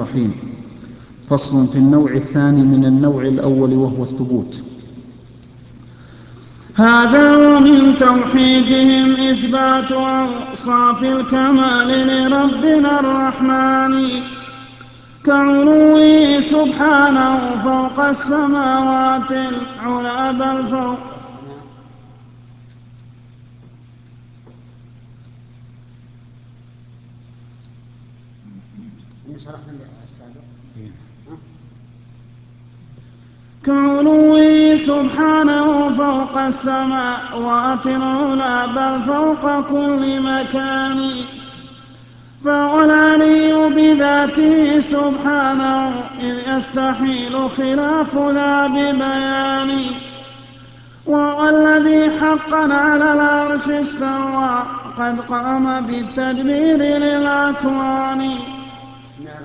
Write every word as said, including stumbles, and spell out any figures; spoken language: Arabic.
الرحيم. فصل في النوع الثاني من النوع الأول وهو الثبوت. هذا ومن توحيدهم إثبات أوصاف الكمال لربنا الرحمن كعلوه سبحانه فوق السماوات العلى بل فوق كعلوه سبحانه فوق السماوات العلى بل فوق كل مكان فهو العلي بذاته سبحانه إذ يستحيل خلاف ذا ببيان وهو الذي حقا على العرش استوى قد قام بالتدبير للأكوان